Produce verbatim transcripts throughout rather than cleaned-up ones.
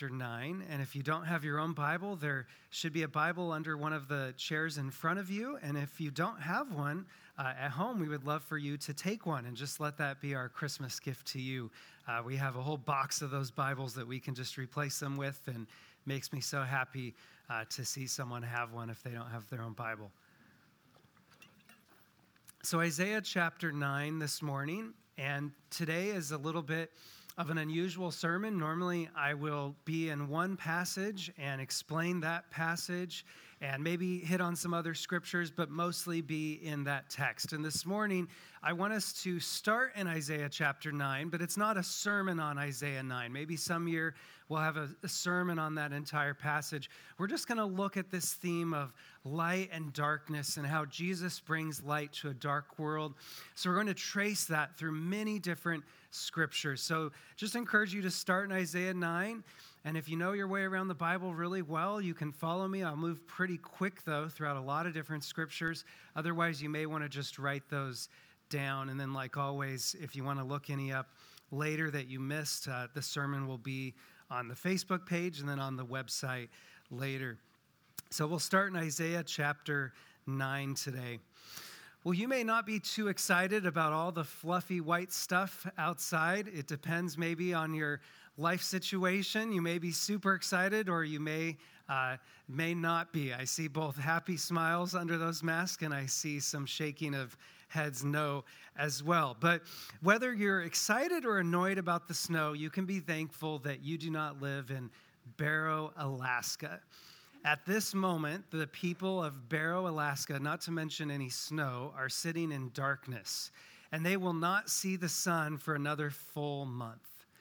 chapter nine. And if you don't have your own Bible, there should be a Bible under one of the chairs in front of you. And if you don't have one uh, at home, we would love for you to take one and just let that be our Christmas gift to you. Uh, we have a whole box of those Bibles that we can just replace them with, and makes me so happy uh, to see someone have one if they don't have their own Bible. So Isaiah chapter nine this morning, and today is a little bit of an unusual sermon. Normally, I will be in one passage and explain that passage and maybe hit on some other scriptures, but mostly be in that text. And this morning, I want us to start in Isaiah chapter nine, but it's not a sermon on Isaiah nine. Maybe some year we'll have a, a sermon on that entire passage. We're just going to look at this theme of light and darkness and how Jesus brings light to a dark world. So we're going to trace that through many different scriptures. So just encourage you to start in Isaiah nine. And if you know your way around the Bible really well, you can follow me. I'll move pretty quick, though, throughout a lot of different scriptures. Otherwise, you may want to just write those down. And then, like always, if you want to look any up later that you missed, uh, the sermon will be on the Facebook page and then on the website later. So we'll start in Isaiah chapter nine today. Well, you may not be too excited about all the fluffy white stuff outside. It depends maybe on your life situation. You may be super excited, or you may uh, may not be. I see both happy smiles under those masks, and I see some shaking of heads no as well. But whether you're excited or annoyed about the snow, you can be thankful that you do not live in Barrow, Alaska. At this moment, the people of Barrow, Alaska, not to mention any snow, are sitting in darkness, and they will not see the sun for another full month.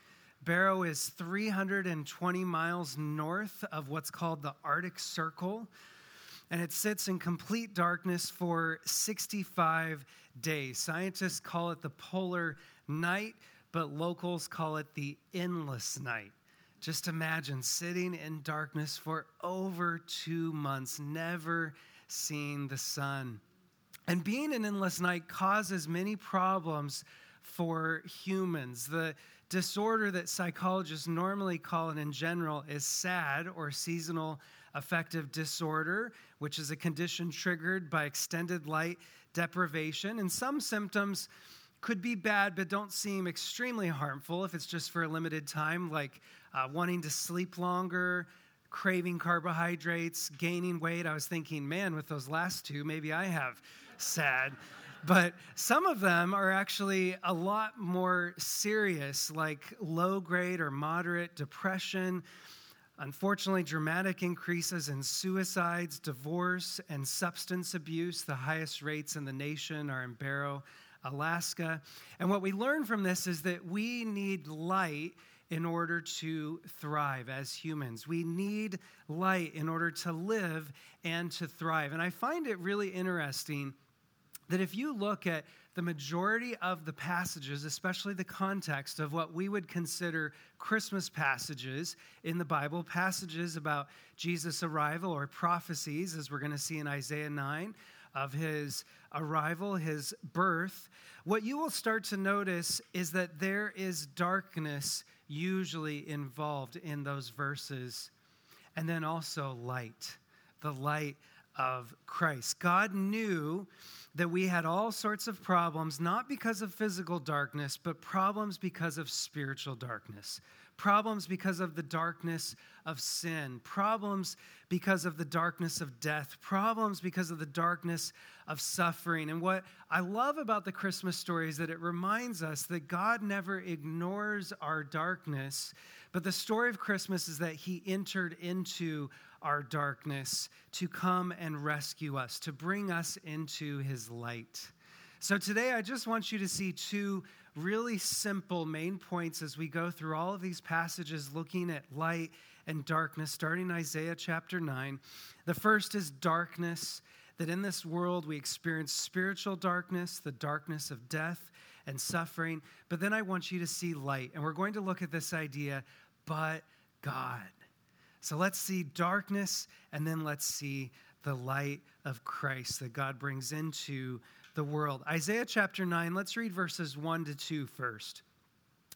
Barrow is three hundred twenty miles north of what's called the Arctic Circle, and it sits in complete darkness for sixty-five days. Scientists call it the polar night, but locals call it the endless night. Just imagine sitting in darkness for over two months, never seeing the sun. And being an endless night causes many problems for humans. The disorder that psychologists normally call it in general is SAD, or seasonal affective disorder, which is a condition triggered by extended light deprivation. And some symptoms could be bad, but don't seem extremely harmful if it's just for a limited time, like uh, wanting to sleep longer, craving carbohydrates, gaining weight. I was thinking, man, with those last two, maybe I have SAD. But some of them are actually a lot more serious, like low-grade or moderate depression. Unfortunately, dramatic increases in suicides, divorce, and substance abuse. The highest rates in the nation are in Barrow, Alaska. And what we learn from this is that we need light in order to thrive as humans. We need light in order to live and to thrive. And I find it really interesting that if you look at the majority of the passages, especially the context of what we would consider Christmas passages in the Bible, passages about Jesus' arrival or prophecies, as we're going to see in Isaiah nine, of his arrival, his birth, what you will start to notice is that there is darkness usually involved in those verses, and then also light, the light of Christ. God knew that we had all sorts of problems, not because of physical darkness, but problems because of spiritual darkness. Problems because of the darkness of sin. Problems because of the darkness of death. Problems because of the darkness of suffering. And what I love about the Christmas story is that it reminds us that God never ignores our darkness, but the story of Christmas is that he entered into our darkness to come and rescue us, to bring us into his light. So today I just want you to see two really simple main points as we go through all of these passages looking at light and darkness, starting in Isaiah chapter nine. The first is darkness, that in this world we experience spiritual darkness, the darkness of death and suffering. But then I want you to see light, and we're going to look at this idea, but God. So let's see darkness, and then let's see the light of Christ that God brings into the world. Isaiah chapter nine, let's read verses one to two first.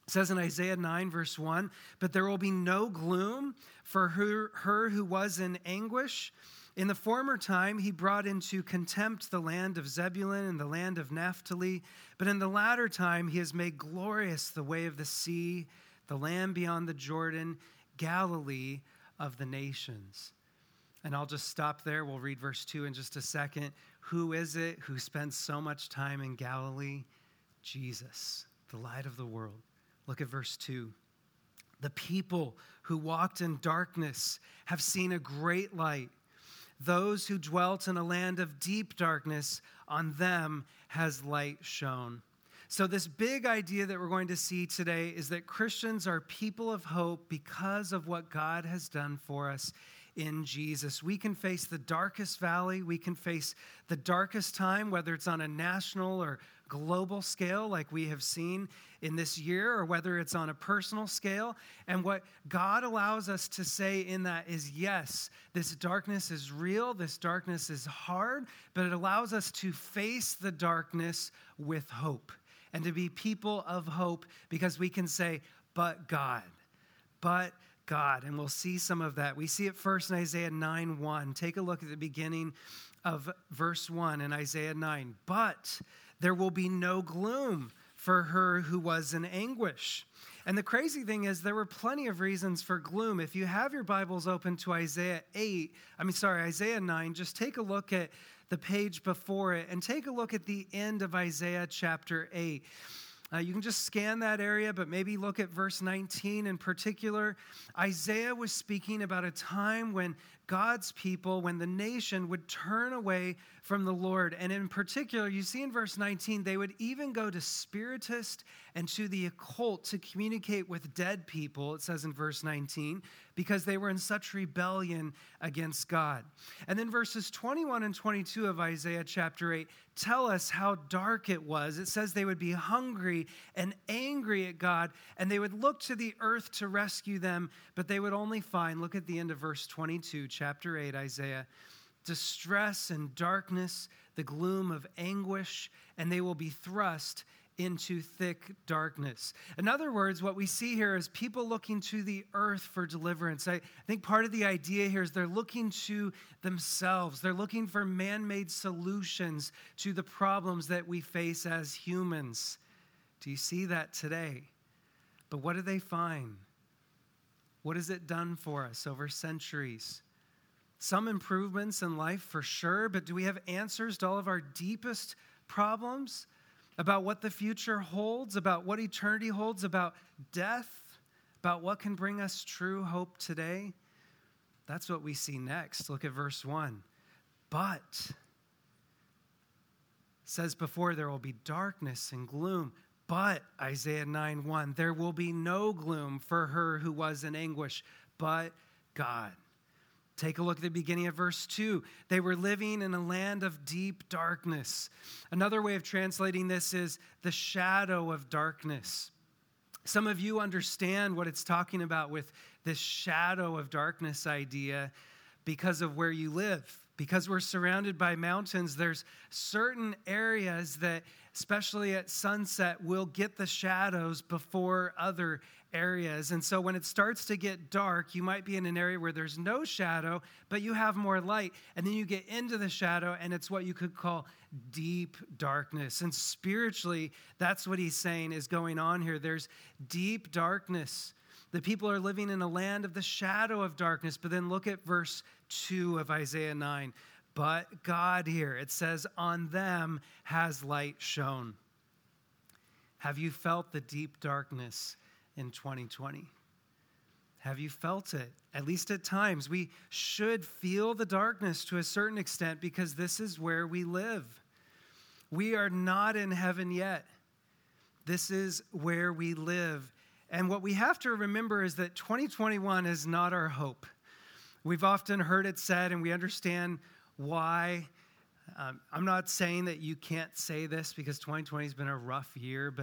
It says in Isaiah nine, verse one, but there will be no gloom for her, her who was in anguish. In the former time, he brought into contempt the land of Zebulun and the land of Naphtali. But in the latter time, he has made glorious the way of the sea, the land beyond the Jordan, Galilee of the nations. And I'll just stop there. We'll read verse two in just a second. Who is it who spends so much time in Galilee? Jesus, the light of the world. Look at verse two. The people who walked in darkness have seen a great light. Those who dwelt in a land of deep darkness, on them has light shone. So this big idea that we're going to see today is that Christians are people of hope because of what God has done for us in Jesus. We can face the darkest valley. We can face the darkest time, whether it's on a national or global scale like we have seen in this year, or whether it's on a personal scale. And what God allows us to say in that is, yes, this darkness is real, this darkness is hard, but it allows us to face the darkness with hope and to be people of hope, because we can say, but God, but God. And we'll see some of that. We see it first in Isaiah nine one. Take a look at the beginning of verse one in Isaiah nine. But there will be no gloom for her who was in anguish. And the crazy thing is, there were plenty of reasons for gloom. If you have your Bibles open to Isaiah eight, I mean, sorry, Isaiah nine, just take a look at the page before it and take a look at the end of Isaiah chapter eight. Uh, you can just scan that area, but maybe look at verse nineteen in particular. Isaiah was speaking about a time when God's people, when the nation would turn away from the Lord. And in particular, you see in verse nineteen, they would even go to spiritists and to the occult to communicate with dead people, it says in verse nineteen, because they were in such rebellion against God. And then verses twenty-one and twenty-two of Isaiah chapter eight tell us how dark it was. It says they would be hungry and angry at God, and they would look to the earth to rescue them, but they would only find, look at the end of verse twenty-two, chapter eight, Isaiah, distress and darkness, the gloom of anguish, and they will be thrust into thick darkness. In other words, what we see here is people looking to the earth for deliverance. I think part of the idea here is they're looking to themselves. They're looking for man-made solutions to the problems that we face as humans. Do you see that today? But what do they find? What has it done for us over centuries? Some improvements in life for sure, but do we have answers to all of our deepest problems? About what the future holds, about what eternity holds, about death, about what can bring us true hope today? That's what we see next. Look at verse one. But, says before, there will be darkness and gloom. But, Isaiah nine one, there will be no gloom for her who was in anguish, but God. Take a look at the beginning of verse two. They were living in a land of deep darkness. Another way of translating this is the shadow of darkness. Some of you understand what it's talking about with this shadow of darkness idea because of where you live. Because we're surrounded by mountains, there's certain areas that, especially at sunset, will get the shadows before other areas. And so when it starts to get dark, you might be in an area where there's no shadow, but you have more light. And then you get into the shadow, and it's what you could call deep darkness. And spiritually, that's what he's saying is going on here. There's deep darkness. The people are living in a land of the shadow of darkness. But then look at verse two of Isaiah nine. But God here, it says, on them has light shone. Have you felt the deep darkness in twenty twenty? Have you felt it? At least at times. We should feel the darkness to a certain extent because this is where we live. We are not in heaven yet. This is where we live. And what we have to remember is that twenty twenty-one is not our hope. We've often heard it said, and we understand why. Um, I'm not saying that you can't say this because twenty twenty has been a rough year, but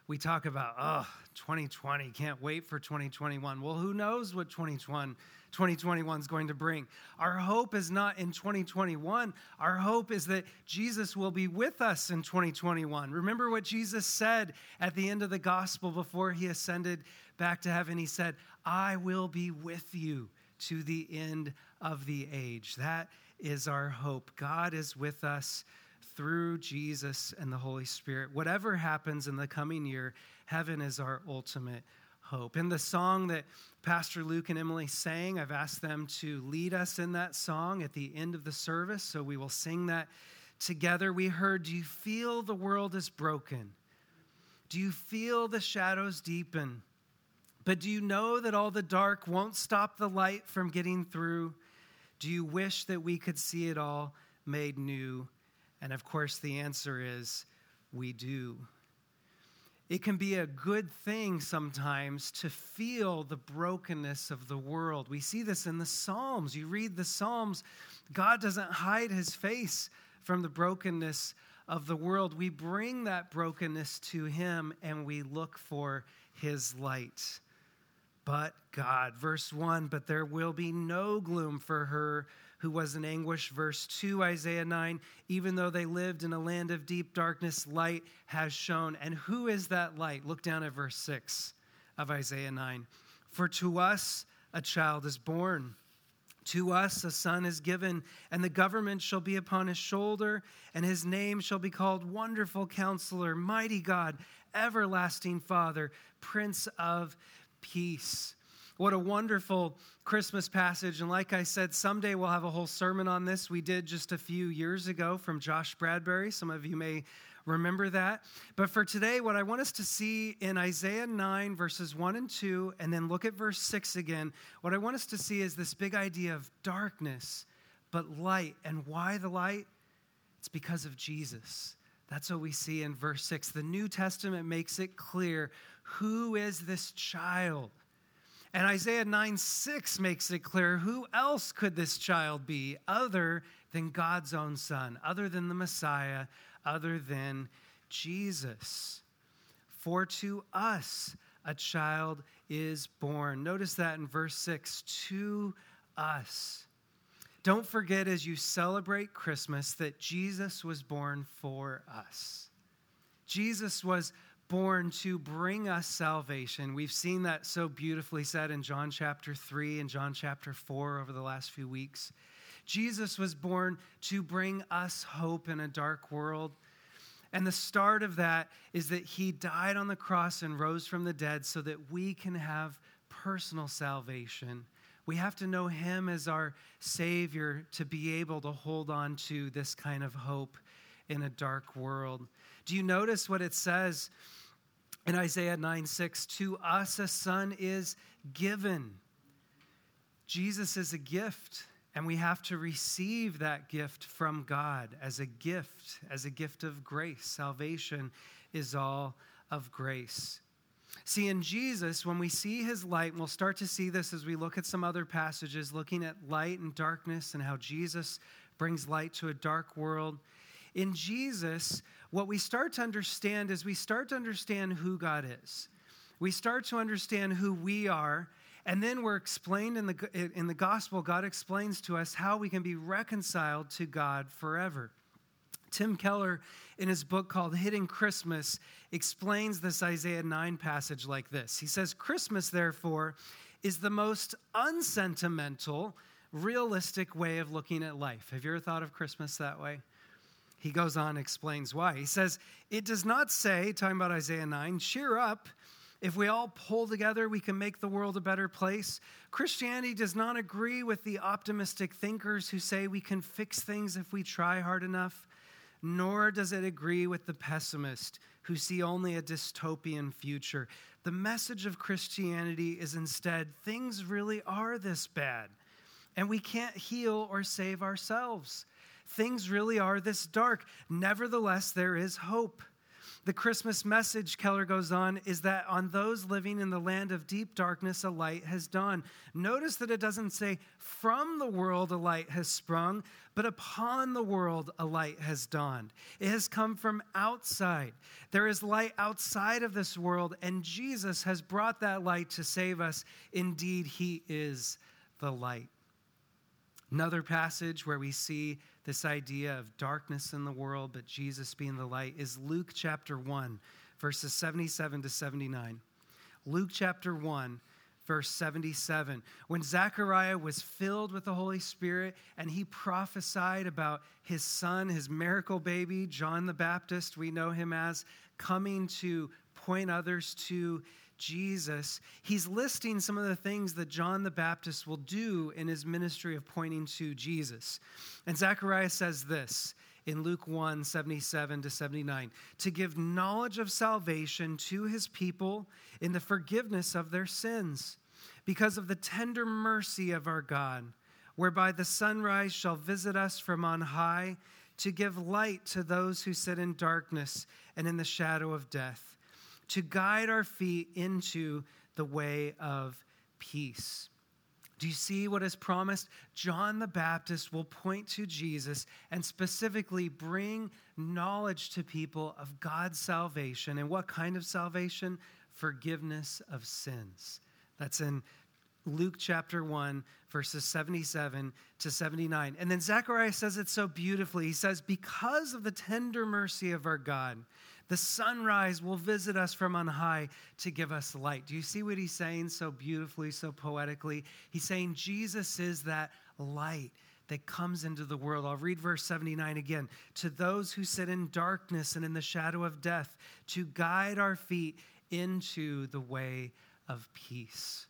We talk about, oh, twenty twenty, can't wait for twenty twenty-one. Well, who knows what twenty twenty-one is going to bring? Our hope is not in twenty twenty-one. Our hope is that Jesus will be with us in twenty twenty-one. Remember what Jesus said at the end of the gospel before he ascended back to heaven. He said, I will be with you to the end of the age. That is our hope. God is with us through Jesus and the Holy Spirit. Whatever happens in the coming year, heaven is our ultimate hope. In the song that Pastor Luke and Emily sang, I've asked them to lead us in that song at the end of the service, so we will sing that together. We heard, do you feel the world is broken? Do you feel the shadows deepen? But do you know that all the dark won't stop the light from getting through? Do you wish that we could see it all made new? And of course, the answer is, we do. It can be a good thing sometimes to feel the brokenness of the world. We see this in the Psalms. You read the Psalms, God doesn't hide his face from the brokenness of the world. We bring that brokenness to him and we look for his light. But God, verse one, but there will be no gloom for her who was in anguish. Verse two, Isaiah nine, even though they lived in a land of deep darkness, light has shone. And who is that light? Look down at verse six of Isaiah nine. For to us a child is born, to us a son is given, and the government shall be upon his shoulder, and his name shall be called Wonderful Counselor, Mighty God, Everlasting Father, Prince of Peace. What a wonderful Christmas passage. And like I said, someday we'll have a whole sermon on this. We did just a few years ago from Josh Bradbury. Some of you may remember that. But for today, what I want us to see in Isaiah nine, verses one and two, and then look at verse six again, what I want us to see is this big idea of darkness, but light. And why the light? It's because of Jesus. That's what we see in verse six. The New Testament makes it clear, who is this child? And Isaiah nine six makes it clear, who else could this child be other than God's own Son, other than the Messiah, other than Jesus? For to us a child is born. Notice that in verse six, to us. Don't forget as you celebrate Christmas that Jesus was born for us. Jesus was born to bring us salvation. We've seen that so beautifully said in John chapter three and John chapter four over the last few weeks. Jesus was born to bring us hope in a dark world. And the start of that is that he died on the cross and rose from the dead so that we can have personal salvation. We have to know him as our Savior to be able to hold on to this kind of hope in a dark world. Do you notice what it says in Isaiah nine six? To us a son is given. Jesus is a gift, and we have to receive that gift from God as a gift, as a gift of grace. Salvation is all of grace. See, in Jesus, when we see his light, and we'll start to see this as we look at some other passages, looking at light and darkness and how Jesus brings light to a dark world. In Jesus, what we start to understand is we start to understand who God is. We start to understand who we are, and then we're explained in the, in the gospel, God explains to us how we can be reconciled to God forever. Tim Keller, in his book called Hidden Christmas, explains this Isaiah nine passage like this. He says, Christmas, therefore, is the most unsentimental, realistic way of looking at life. Have you ever thought of Christmas that way? He goes on and explains why. He says, it does not say, talking about Isaiah nine, cheer up. If we all pull together, we can make the world a better place. Christianity does not agree with the optimistic thinkers who say we can fix things if we try hard enough, nor does it agree with the pessimists who see only a dystopian future. The message of Christianity is instead, things really are this bad, and we can't heal or save ourselves. Things really are this dark. Nevertheless, there is hope. The Christmas message, Keller goes on, is that on those living in the land of deep darkness, a light has dawned. Notice that it doesn't say from the world a light has sprung, but upon the world a light has dawned. It has come from outside. There is light outside of this world, and Jesus has brought that light to save us. Indeed, he is the light. Another passage where we see this idea of darkness in the world, but Jesus being the light, is Luke chapter one, verses seventy-seven to seventy-nine. Luke chapter one, verse seventy-seven. When Zechariah was filled with the Holy Spirit and he prophesied about his son, his miracle baby, John the Baptist, we know him as, coming to point others to Jesus, he's listing some of the things that John the Baptist will do in his ministry of pointing to Jesus. And Zechariah says this in Luke one, seventy-seven to seventy-nine, to give knowledge of salvation to his people in the forgiveness of their sins, because of the tender mercy of our God, whereby the sunrise shall visit us from on high, to give light to those who sit in darkness and in the shadow of death, to guide our feet into the way of peace. Do you see what is promised? John the Baptist will point to Jesus and specifically bring knowledge to people of God's salvation. And what kind of salvation? Forgiveness of sins. That's in Luke chapter one, verses seventy-seven to seventy-nine. And then Zechariah says it so beautifully. He says, because of the tender mercy of our God, the sunrise will visit us from on high to give us light. Do you see what he's saying so beautifully, so poetically? He's saying Jesus is that light that comes into the world. I'll read verse seventy-nine again. To those who sit in darkness and in the shadow of death, to guide our feet into the way of peace.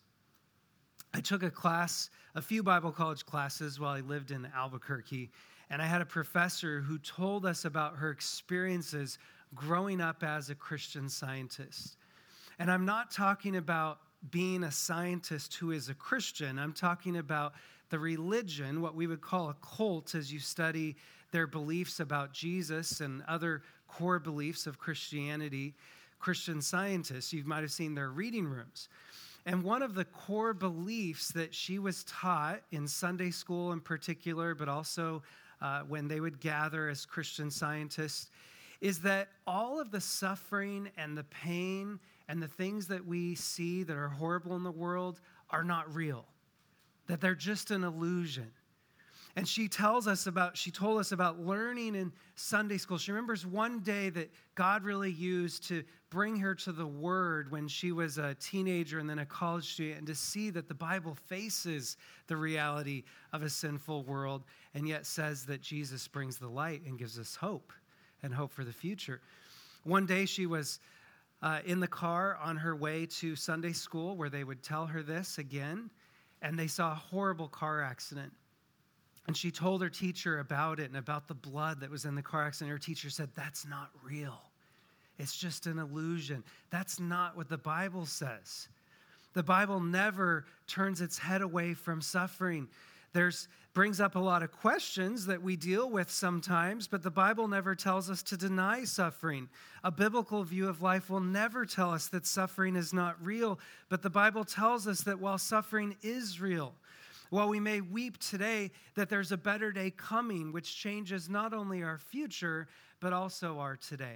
I took a class, a few Bible college classes while I lived in Albuquerque, and I had a professor who told us about her experiences growing up as a Christian Scientist. And I'm not talking about being a scientist who is a Christian. I'm talking about the religion, what we would call a cult, as you study their beliefs about Jesus and other core beliefs of Christianity. Christian Scientists, you might have seen their reading rooms. And one of the core beliefs that she was taught in Sunday school in particular, but also uh, when they would gather as Christian Scientists, is that all of the suffering and the pain and the things that we see that are horrible in the world are not real, that they're just an illusion. And she tells us about, she told us about learning in Sunday school. She remembers one day that God really used to bring her to the Word when she was a teenager and then a college student, and to see that the Bible faces the reality of a sinful world and yet says that Jesus brings the light and gives us hope and hope for the future. One day she was uh, in the car on her way to Sunday school where they would tell her this again, and they saw a horrible car accident. And she told her teacher about it and about the blood that was in the car accident. Her teacher said, that's not real. It's just an illusion. That's not what the Bible says. The Bible never turns its head away from suffering. There's brings up a lot of questions that we deal with sometimes, but the Bible never tells us to deny suffering. A biblical view of life will never tell us that suffering is not real, but the Bible tells us that while suffering is real, while we may weep today, that there's a better day coming, which changes not only our future, but also our today.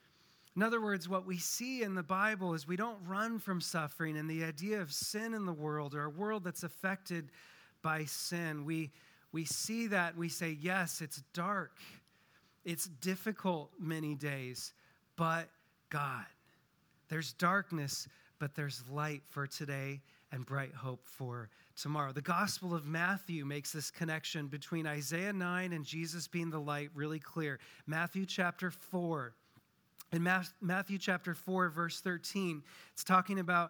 In other words, what we see in the Bible is we don't run from suffering and the idea of sin in the world, or a world that's affected by sin. We, we see that, we say, yes, it's dark. It's difficult many days, but God. There's darkness, but there's light for today and bright hope for tomorrow. The Gospel of Matthew makes this connection between Isaiah nine and Jesus being the light really clear. Matthew chapter four. In Matthew chapter four, verse thirteen, it's talking about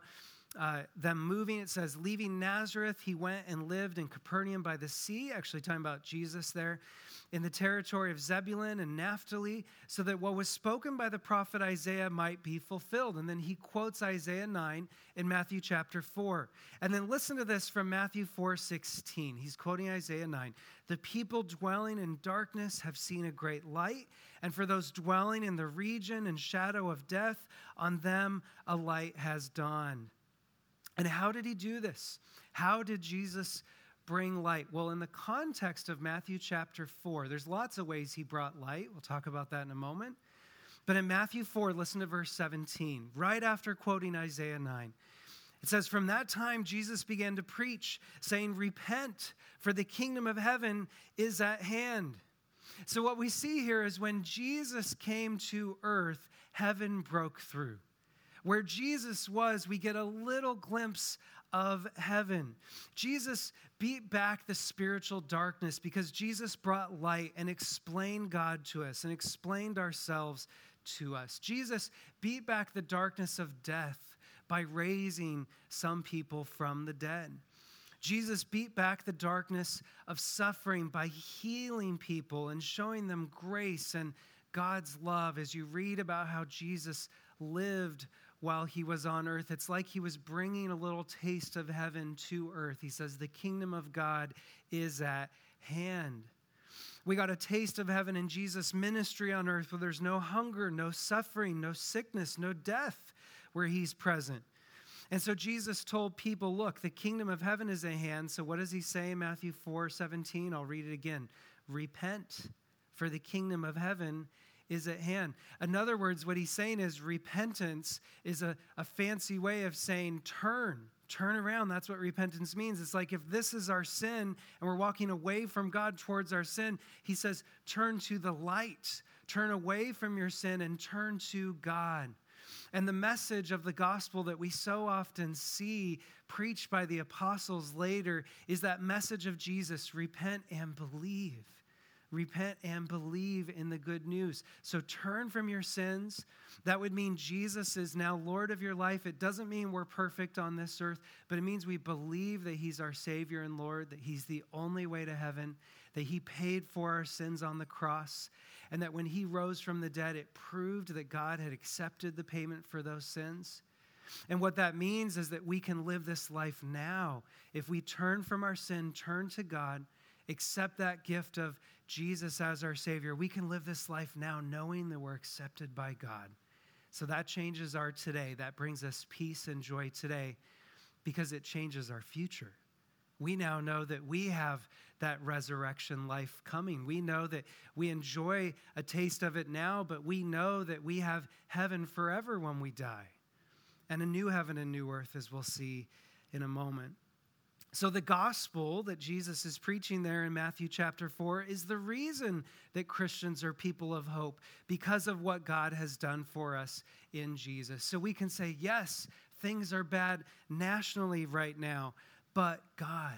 uh, them moving. It says, leaving Nazareth, he went and lived in Capernaum by the sea, actually talking about Jesus there, in the territory of Zebulun and Naphtali, so that what was spoken by the prophet Isaiah might be fulfilled. And then he quotes Isaiah nine in Matthew chapter four. And then listen to this from Matthew four sixteen. He's quoting Isaiah nine. The people dwelling in darkness have seen a great light, and for those dwelling in the region and shadow of death, on them a light has dawned. And how did he do this? How did Jesus bring light? Well, in the context of Matthew chapter four, there's lots of ways he brought light. We'll talk about that in a moment. But in Matthew four, listen to verse seventeen, right after quoting Isaiah nine. It says, from that time, Jesus began to preach, saying, repent, for the kingdom of heaven is at hand. So what we see here is when Jesus came to earth, heaven broke through. Where Jesus was, we get a little glimpse of heaven. Jesus beat back the spiritual darkness because Jesus brought light and explained God to us and explained ourselves to us. Jesus beat back the darkness of death by raising some people from the dead. Jesus beat back the darkness of suffering by healing people and showing them grace and God's love. As you read about how Jesus lived while he was on earth, it's like he was bringing a little taste of heaven to earth. He says, the kingdom of God is at hand. We got a taste of heaven in Jesus' ministry on earth where there's no hunger, no suffering, no sickness, no death where he's present. And so Jesus told people, look, the kingdom of heaven is at hand. So what does he say in Matthew four seventeen? I'll read it again. Repent, for the kingdom of heaven is at hand. In other words, what he's saying is repentance is a, a fancy way of saying turn, turn around. That's what repentance means. It's like if this is our sin and we're walking away from God towards our sin, he says turn to the light, turn away from your sin and turn to God. And the message of the gospel that we so often see preached by the apostles later is that message of Jesus, repent and believe. Repent and believe in the good news. So turn from your sins. That would mean Jesus is now Lord of your life. It doesn't mean we're perfect on this earth, but it means we believe that he's our Savior and Lord, that he's the only way to heaven, that he paid for our sins on the cross, and that when he rose from the dead, it proved that God had accepted the payment for those sins. And what that means is that we can live this life now. If we turn from our sin, turn to God, accept that gift of Jesus as our Savior, we can live this life now knowing that we're accepted by God. So that changes our today. That brings us peace and joy today because it changes our future. We now know that we have that resurrection life coming. We know that we enjoy a taste of it now, but we know that we have heaven forever when we die. And a new heaven and new earth, as we'll see in a moment. So the gospel that Jesus is preaching there in Matthew chapter four is the reason that Christians are people of hope because of what God has done for us in Jesus. So we can say, yes, things are bad nationally right now, but God,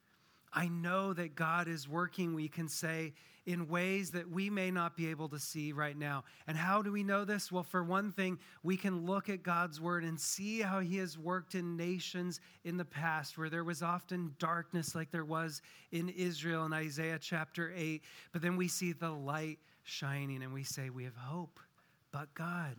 I know that God is working, we can say, in ways that we may not be able to see right now. And how do we know this? Well, for one thing, we can look at God's word and see how he has worked in nations in the past where there was often darkness like there was in Israel in Isaiah chapter eight. But then we see the light shining and we say we have hope. But God,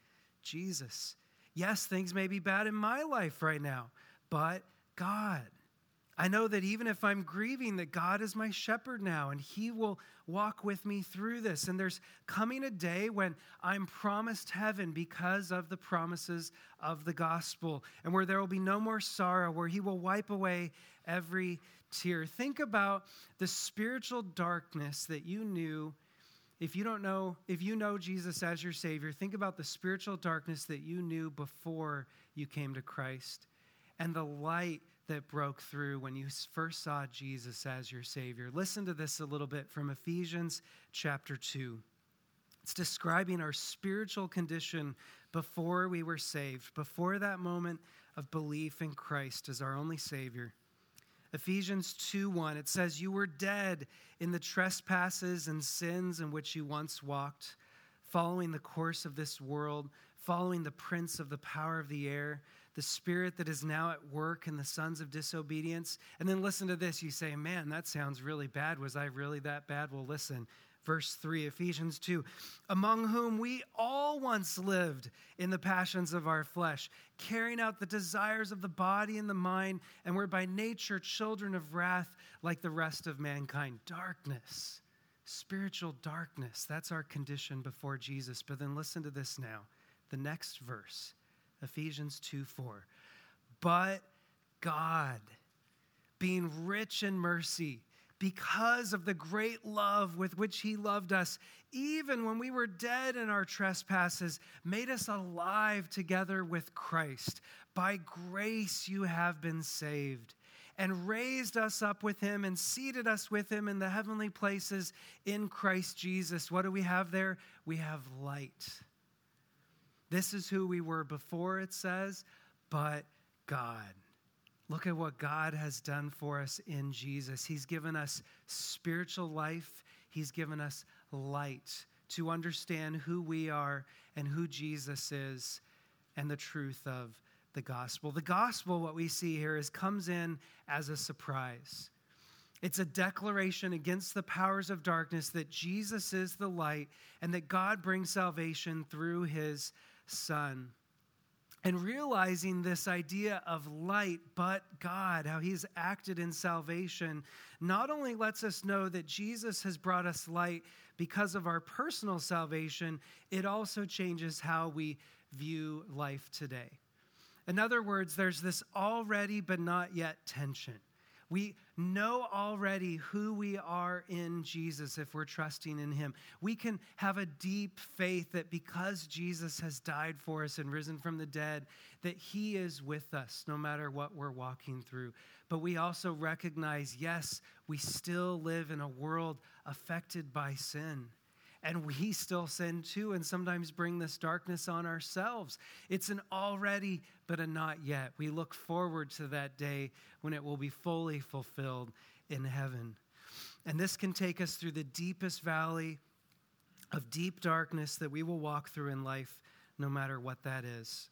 Jesus, yes, things may be bad in my life right now, but God, I know that even if I'm grieving, that God is my shepherd now, and he will walk with me through this. And there's coming a day when I'm promised heaven because of the promises of the gospel, and where there will be no more sorrow, where he will wipe away every tear. Think about the spiritual darkness that you knew. If you don't know, if you know Jesus as your Savior, think about the spiritual darkness that you knew before you came to Christ, and the light that broke through when you first saw Jesus as your Savior. Listen to this a little bit from Ephesians chapter two. It's describing our spiritual condition before we were saved, before that moment of belief in Christ as our only Savior. Ephesians two one, it says, you were dead in the trespasses and sins in which you once walked, following the course of this world, following the prince of the power of the air, the spirit that is now at work in the sons of disobedience. And then listen to this. You say, man, that sounds really bad. Was I really that bad? Well, listen. Verse three, Ephesians two, among whom we all once lived in the passions of our flesh, carrying out the desires of the body and the mind, and were by nature children of wrath like the rest of mankind. Darkness, spiritual darkness, that's our condition before Jesus. But then listen to this now, the next verse, Ephesians two four. But God, being rich in mercy, because of the great love with which he loved us, even when we were dead in our trespasses, made us alive together with Christ. By grace you have been saved, and raised us up with him and seated us with him in the heavenly places in Christ Jesus. What do we have there? We have light. This is who we were before, it says, but God. Look at what God has done for us in Jesus. He's given us spiritual life. He's given us light to understand who we are and who Jesus is and the truth of the gospel. The gospel, what we see here, is comes in as a surprise. It's a declaration against the powers of darkness that Jesus is the light and that God brings salvation through his Son. And realizing this idea of light, but God, how he's acted in salvation, not only lets us know that Jesus has brought us light because of our personal salvation, it also changes how we view life today. In other words, there's this already but not yet tension. We know already who we are in Jesus if we're trusting in him. We can have a deep faith that because Jesus has died for us and risen from the dead, that he is with us no matter what we're walking through. But we also recognize, yes, we still live in a world affected by sin. And we still sin too, and sometimes bring this darkness on ourselves. It's an already, but a not yet. We look forward to that day when it will be fully fulfilled in heaven. And this can take us through the deepest valley of deep darkness that we will walk through in life, no matter what that is.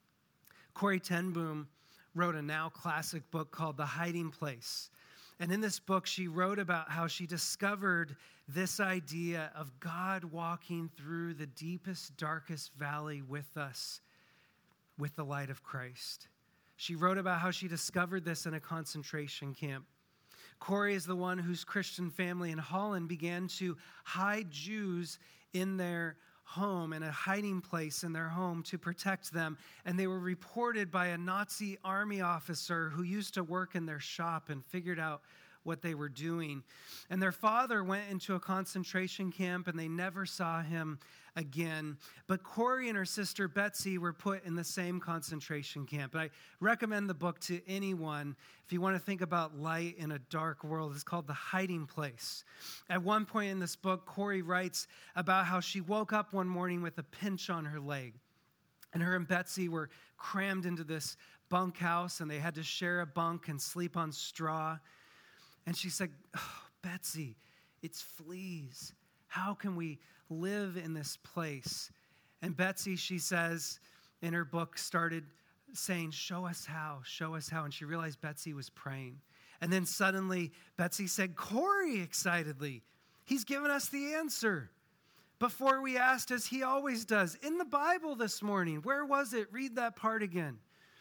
Corrie ten Boom wrote a now classic book called The Hiding Place. And in this book, she wrote about how she discovered this idea of God walking through the deepest, darkest valley with us, with the light of Christ. She wrote about how she discovered this in a concentration camp. Corrie is the one whose Christian family in Holland began to hide Jews in their home, in a hiding place in their home to protect them. And they were reported by a Nazi army officer who used to work in their shop and figured out what they were doing. And their father went into a concentration camp and they never saw him again. But Corrie and her sister Betsy were put in the same concentration camp. And I recommend the book to anyone if you want to think about light in a dark world. It's called The Hiding Place. At one point in this book, Corrie writes about how she woke up one morning with a pinch on her leg. And her and Betsy were crammed into this bunkhouse and they had to share a bunk and sleep on straw. And she said, oh, Betsy, it's fleas. How can we live in this place? And Betsy, she says in her book, started saying, show us how, show us how. And she realized Betsy was praying. And then suddenly Betsy said, Corrie, excitedly, he's given us the answer. Before we asked, as he always does, in the Bible this morning. Where was it? Read that part again.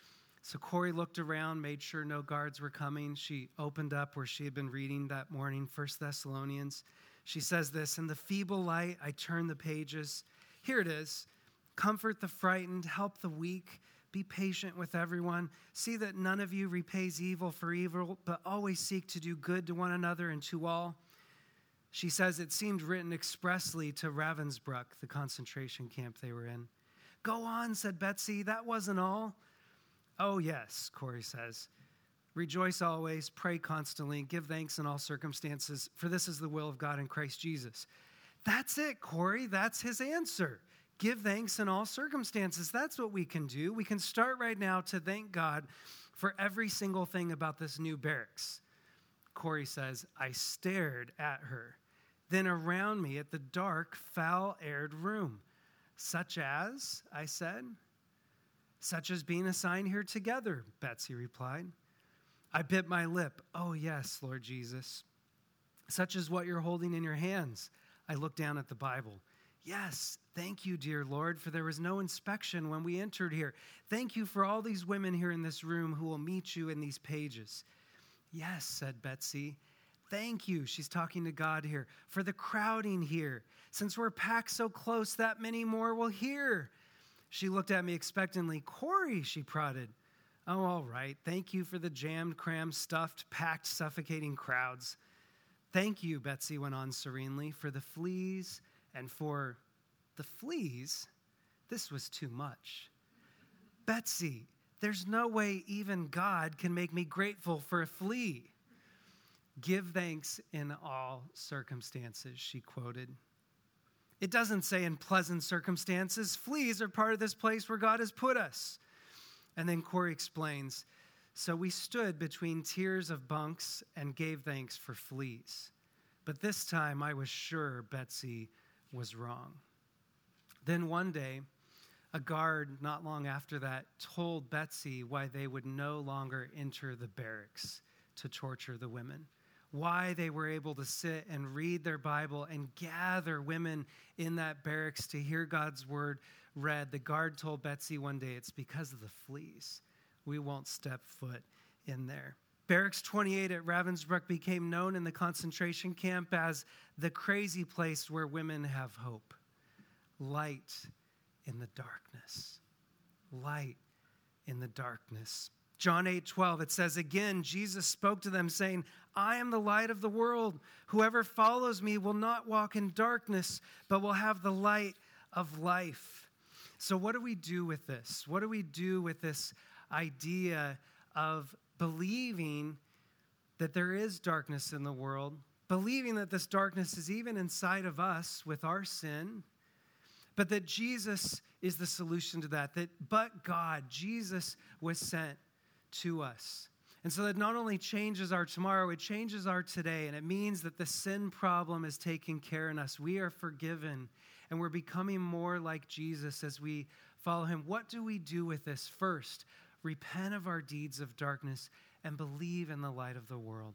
So Corrie looked around, made sure no guards were coming. She opened up where she had been reading that morning, First Thessalonians. She says this, in the feeble light, I turn the pages. Here it is. Comfort the frightened, help the weak, be patient with everyone. See that none of you repays evil for evil, but always seek to do good to one another and to all. She says it seemed written expressly to Ravensbrück, the concentration camp they were in. Go on, said Betsy, that wasn't all. Oh, yes, Corrie says. Rejoice always, pray constantly, give thanks in all circumstances, for this is the will of God in Christ Jesus. That's it, Corrie. That's his answer. Give thanks in all circumstances. That's what we can do. We can start right now to thank God for every single thing about this new barracks. Corrie says, I stared at her. Then around me at the dark, foul-aired room. Such as, I said. Such as being assigned here together, Betsy replied. I bit my lip. Oh, yes, Lord Jesus. Such as what you're holding in your hands. I looked down at the Bible. Yes, thank you, dear Lord, for there was no inspection when we entered here. Thank you for all these women here in this room who will meet you in these pages. Yes, said Betsy. Thank you, she's talking to God here, for the crowding here. Since we're packed so close, that many more will hear. She looked at me expectantly. Corey, she prodded. Oh, all right. Thank you for the jammed, crammed, stuffed, packed, suffocating crowds. Thank you, Betsy went on serenely, for the fleas and for the fleas. This was too much. Betsy, there's no way even God can make me grateful for a flea. Give thanks in all circumstances, she quoted. It doesn't say in pleasant circumstances. Fleas are part of this place where God has put us. And then Corey explains, so we stood between tiers of bunks and gave thanks for fleas. But this time I was sure Betsy was wrong. Then one day, a guard not long after that told Betsy why they would no longer enter the barracks to torture the women. Why they were able to sit and read their Bible and gather women in that barracks to hear God's word read. The guard told Betsy one day, it's because of the fleas. We won't step foot in there. Barracks twenty-eight at Ravensbrück became known in the concentration camp as the crazy place where women have hope. Light in the darkness. Light in the darkness. John eight twelve, it says, again, Jesus spoke to them saying, I am the light of the world. Whoever follows me will not walk in darkness, but will have the light of life. So what do we do with this? What do we do with this idea of believing that there is darkness in the world, believing that this darkness is even inside of us with our sin, but that Jesus is the solution to that, that but God, Jesus was sent to us. And so that not only changes our tomorrow, it changes our today. And it means that the sin problem is taken care in us. We are forgiven and we're becoming more like Jesus as we follow him. What do we do with this? First, repent of our deeds of darkness and believe in the light of the world.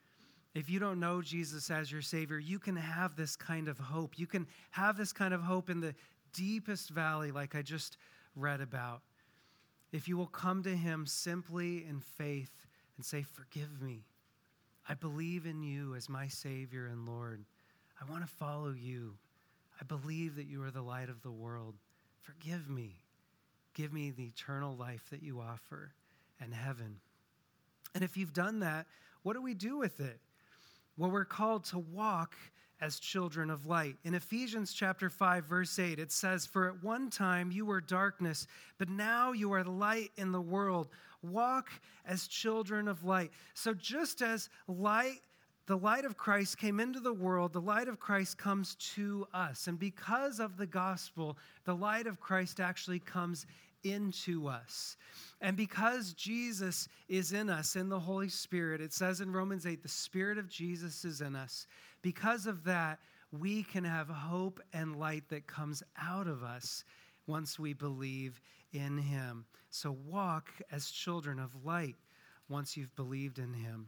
If you don't know Jesus as your Savior, you can have this kind of hope. You can have this kind of hope in the deepest valley like I just read about. If you will come to him simply in faith and say, forgive me. I believe in you as my Savior and Lord. I want to follow you. I believe that you are the light of the world. Forgive me. Give me the eternal life that you offer and heaven. And if you've done that, what do we do with it? Well, we're called to walk as children of light. In Ephesians chapter five, verse eight, it says, for at one time you were darkness, but now you are light in the world. Walk as children of light. So just as light, the light of Christ came into the world, the light of Christ comes to us. And because of the gospel, the light of Christ actually comes into us. And because Jesus is in us, in the Holy Spirit, it says in Romans eight, the Spirit of Jesus is in us. Because of that, we can have hope and light that comes out of us once we believe in him. So walk as children of light once you've believed in him.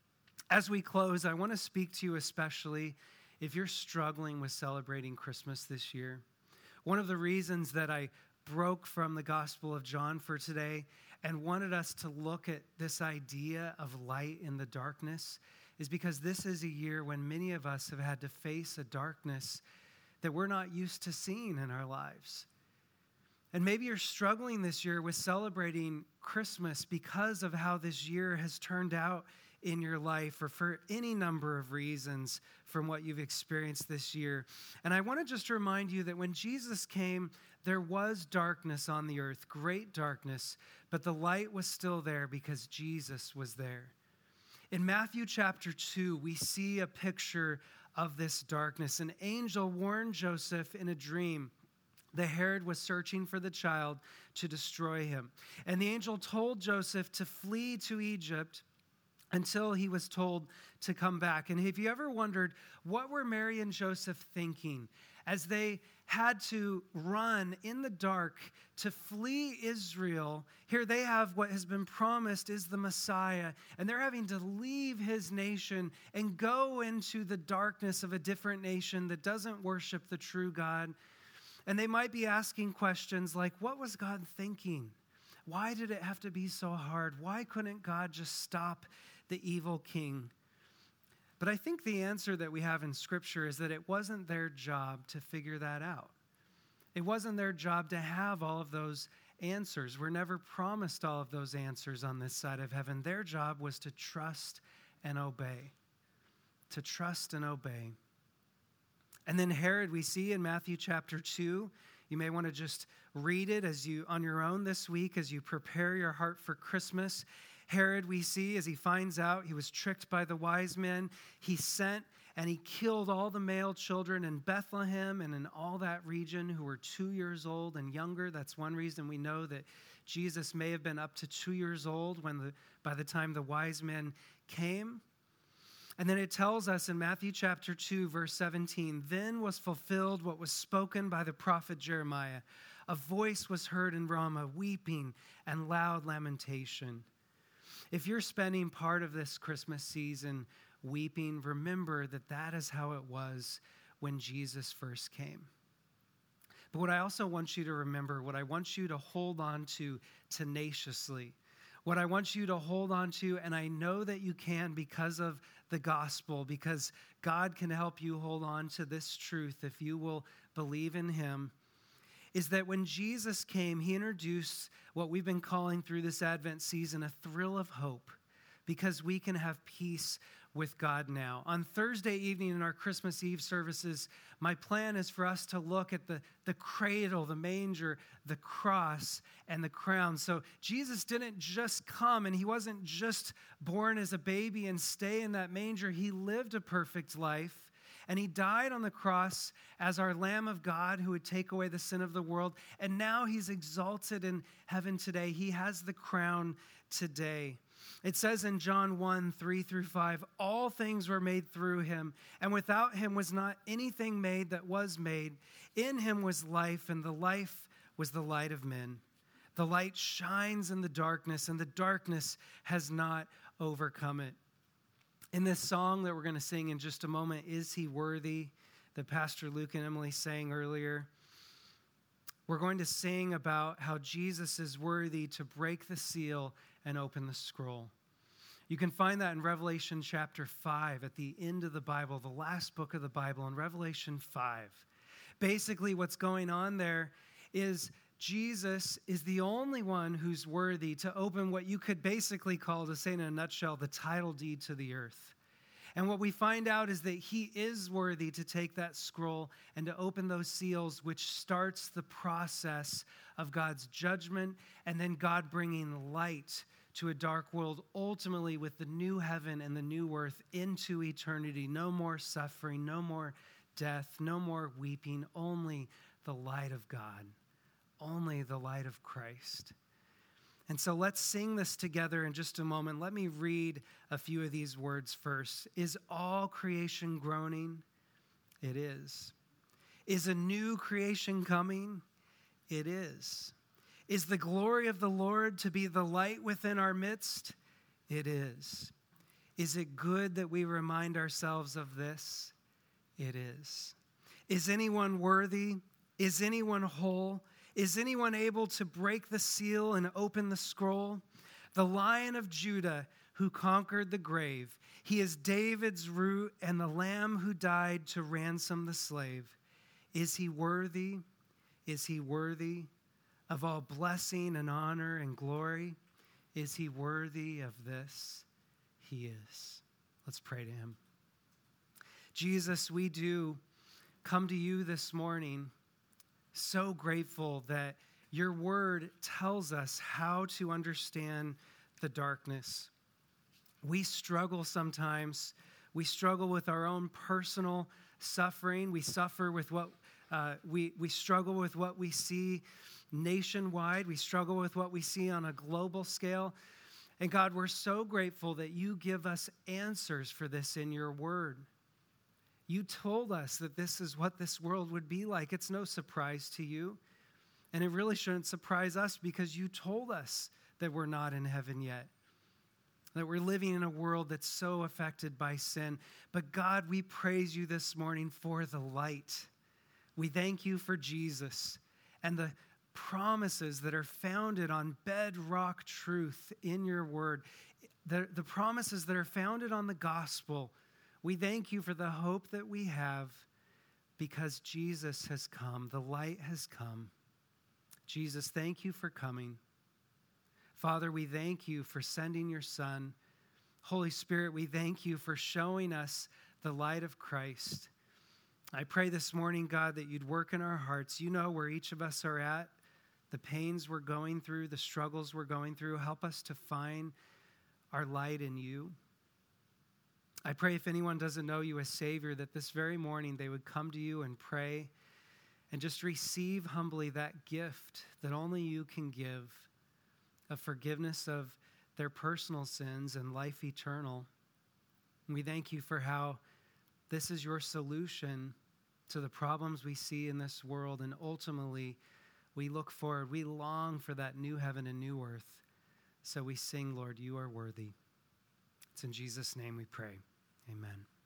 As we close, I want to speak to you especially if you're struggling with celebrating Christmas this year. One of the reasons that I broke from the Gospel of John for today and wanted us to look at this idea of light in the darkness is because this is a year when many of us have had to face a darkness that we're not used to seeing in our lives. And maybe you're struggling this year with celebrating Christmas because of how this year has turned out in your life or for any number of reasons from what you've experienced this year. And I want to just remind you that when Jesus came, there was darkness on the earth, great darkness, but the light was still there because Jesus was there. In Matthew chapter two, we see a picture of this darkness. An angel warned Joseph in a dream that Herod was searching for the child to destroy him. And the angel told Joseph to flee to Egypt until he was told to come back. And have you ever wondered, what were Mary and Joseph thinking as they had to run in the dark to flee Israel? Here they have what has been promised is the Messiah, and they're having to leave his nation and go into the darkness of a different nation that doesn't worship the true God. And they might be asking questions like, what was God thinking? Why did it have to be so hard? Why couldn't God just stop the evil king? But I think the answer that we have in Scripture is that it wasn't their job to figure that out. It wasn't their job to have all of those answers. We're never promised all of those answers on this side of heaven. Their job was to trust and obey. To trust and obey. And then Herod, we see in Matthew chapter two, you may want to just read it as you on your own this week as you prepare your heart for Christmas. Herod, we see, as he finds out he was tricked by the wise men, he sent and he killed all the male children in Bethlehem and in all that region who were two years old and younger. That's one reason we know that Jesus may have been up to two years old when the, by the time the wise men came. And then it tells us in Matthew chapter two, verse seventeen, then was fulfilled what was spoken by the prophet Jeremiah. A voice was heard in Ramah, weeping and loud lamentation. If you're spending part of this Christmas season weeping, remember that that is how it was when Jesus first came. But what I also want you to remember, what I want you to hold on to tenaciously, what I want you to hold on to, and I know that you can because of the gospel, because God can help you hold on to this truth if you will believe in him, is that when Jesus came, he introduced what we've been calling through this Advent season a thrill of hope, because we can have peace with God now. On Thursday evening in our Christmas Eve services, my plan is for us to look at the, the cradle, the manger, the cross, and the crown. So Jesus didn't just come, and he wasn't just born as a baby and stay in that manger. He lived a perfect life. And he died on the cross as our Lamb of God who would take away the sin of the world. And now he's exalted in heaven today. He has the crown today. It says in John one, three through five, all things were made through him, and without him was not anything made that was made. In him was life, and the life was the light of men. The light shines in the darkness, and the darkness has not overcome it. In this song that we're going to sing in just a moment, Is He Worthy, that Pastor Luke and Emily sang earlier, we're going to sing about how Jesus is worthy to break the seal and open the scroll. You can find that in Revelation chapter five, at the end of the Bible, the last book of the Bible, in Revelation five. Basically, what's going on there is Jesus is the only one who's worthy to open what you could basically call, to say in a nutshell, the title deed to the earth. And what we find out is that he is worthy to take that scroll and to open those seals, which starts the process of God's judgment and then God bringing light to a dark world, ultimately with the new heaven and the new earth into eternity. No more suffering, no more death, no more weeping, only the light of God. Only the light of Christ. And so let's sing this together in just a moment. Let me read a few of these words first. Is all creation groaning? It is. Is a new creation coming? It is. Is the glory of the Lord to be the light within our midst? It is. Is it good that we remind ourselves of this? It is. Is anyone worthy? Is anyone whole? Is anyone able to break the seal and open the scroll? The Lion of Judah who conquered the grave. He is David's root and the Lamb who died to ransom the slave. Is he worthy? Is he worthy of all blessing and honor and glory? Is he worthy of this? He is. Let's pray to him. Jesus, we do come to you this morning so grateful that your word tells us how to understand the darkness. We struggle sometimes. We struggle with our own personal suffering. We suffer with what uh, we we struggle with what we see nationwide. We struggle with what we see on a global scale. And God, we're so grateful that you give us answers for this in your word. You told us that this is what this world would be like. It's no surprise to you. And it really shouldn't surprise us because you told us that we're not in heaven yet, that we're living in a world that's so affected by sin. But God, we praise you this morning for the light. We thank you for Jesus and the promises that are founded on bedrock truth in your word, the, the promises that are founded on the gospel. We thank you for the hope that we have because Jesus has come. The light has come. Jesus, thank you for coming. Father, we thank you for sending your Son. Holy Spirit, we thank you for showing us the light of Christ. I pray this morning, God, that you'd work in our hearts. You know where each of us are at, the pains we're going through, the struggles we're going through. Help us to find our light in you. I pray if anyone doesn't know you as Savior, that this very morning they would come to you and pray and just receive humbly that gift that only you can give of forgiveness of their personal sins and life eternal. And we thank you for how this is your solution to the problems we see in this world, and ultimately we look forward, we long for that new heaven and new earth. So we sing, Lord, you are worthy. It's in Jesus' name we pray. Amen.